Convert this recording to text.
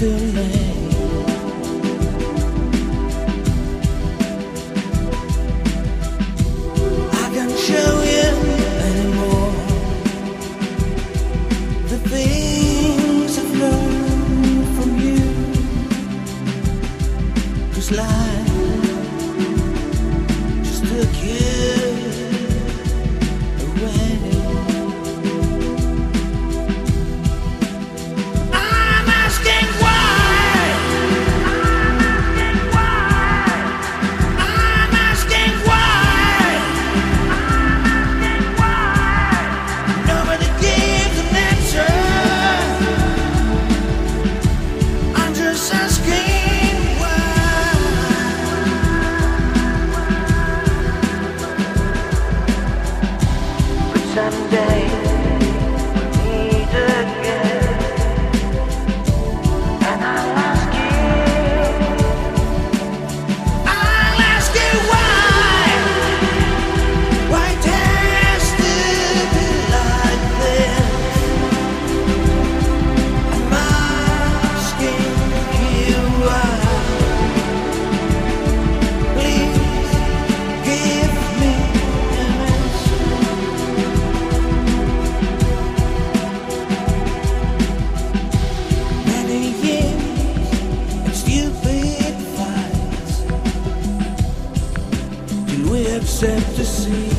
delay. I can't show you anymore the things I've learned from you, 'cause life just took you away. Someday we'll meet again, and I'll ask you why it has to be like this. I'm asking you why. Please give me an answer. Stupid fights till we accept the sea.